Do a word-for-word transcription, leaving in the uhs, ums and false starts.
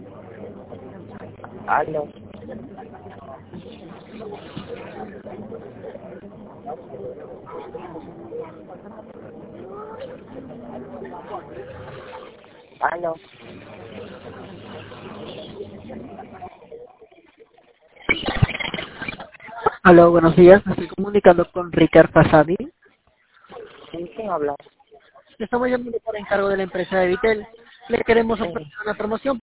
Aló. Aló. Aló, buenos días. Me estoy comunicando con Ricard Fasadi. ¿Sí, quién habla? Estamos llamando por encargo de la empresa de Vitel. Le queremos Sí. ofrecer una promoción